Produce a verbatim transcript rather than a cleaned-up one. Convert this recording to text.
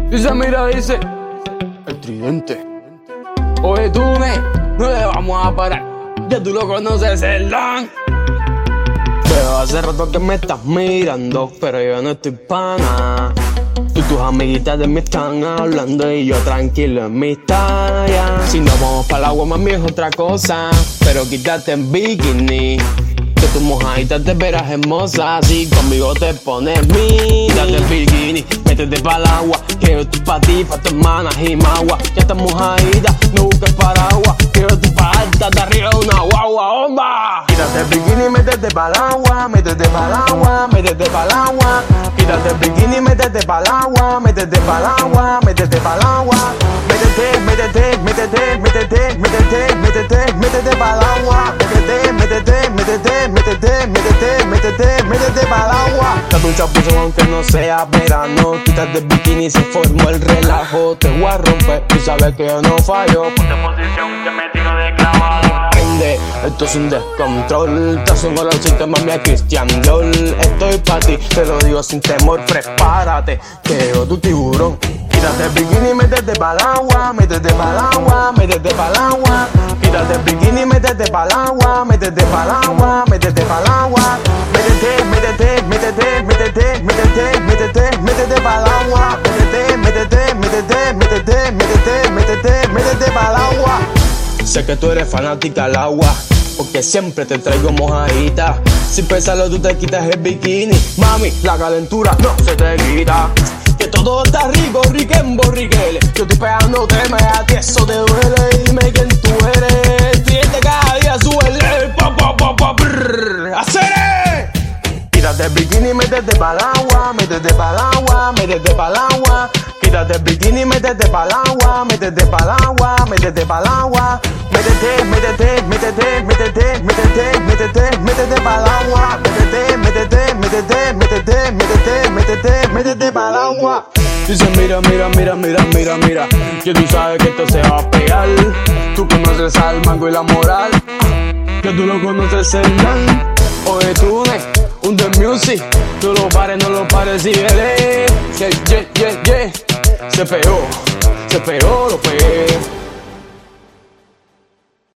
Dice, mira, dice el tridente. Oye, tú, ne, no le vamos a parar. Ya tú lo conoces, el don. Pero hace rato que me estás mirando, pero yo no estoy pana. Y tus amiguitas de mí están hablando y yo tranquilo en mi talla. Si nos vamos para el agua, mami, es otra cosa. Pero quítate en bikini, que tu mojadita te verás hermosa. Si conmigo te pones mira, quítate el bikini, métete para el agua. Que yo estoy pa' ti, pa' tu hermana Jimagua. Ya estás mojadita, no busques paraguas. Que yo estoy pa' alta, de arriba una guagua, onda. Quítate el bikini, métete para el agua. Métete para el agua, métete para el agua. Quítate el bikini, métete para el agua. Métete para el agua, métete para el agua. Métete, métete, métete, métete, métete, métete, métete para el agua. Métete, métete, métete, métete, métete, métete, métete para el agua. Date un chapuzón aunque no sea verano. Quítate el bikini, se formó el relajo. Te voy a romper, tú sabes que yo no fallo. Ponte en posición que me tiro de clavado. Prende, esto es un descontrol. Te hacen con el sistema, mami, a Christian Lol. Estoy pa' ti, te lo digo sin temor. Prepárate, que yo tu tiburón. Quítate el bikini, métete para el agua. Métete para el agua, métete para el agua. Quítate el bikini, métete para el agua. Métete para el agua, métete para el agua. Métete, métete, métete, métete, métete, métete, métete para el agua. Métete, métete, métete, métete, métete, métete, métete para el agua. Sé que tú eres fanática al agua, porque siempre te traigo mojadita. Sin pensarlo tú te quitas el bikini. Mami, la calentura no se te quita. Que todo está rico, riquen borriqueles. Yo estoy pegándote, me a ti eso te duele. Dime quién tú eres. Tríete cada día, súbele. Pa, pa, pa, pa, brrr. ¡Hacer! Quítate el bikini, métete para el agua. Métete para el agua, métete para el agua. Quítate el bikini, métete para el agua. Métete para el agua, métete para el agua. Métete, métete, métete, métete, métete, métete, métete para el agua. Métete, métete, métete, métete, métete, métete, métete para el agua. Dice, mira, mira, mira, mira, mira, mira, que tú sabes que esto se va a pegar. Tú conoces al mango y la moral, que tú lo conoces el dan. Oye, tú, ne, un The Music, no lo pares, no lo pares, síguele. Yeah, yeah, yeah, yeah. Se pegó, se pegó, lo pegué.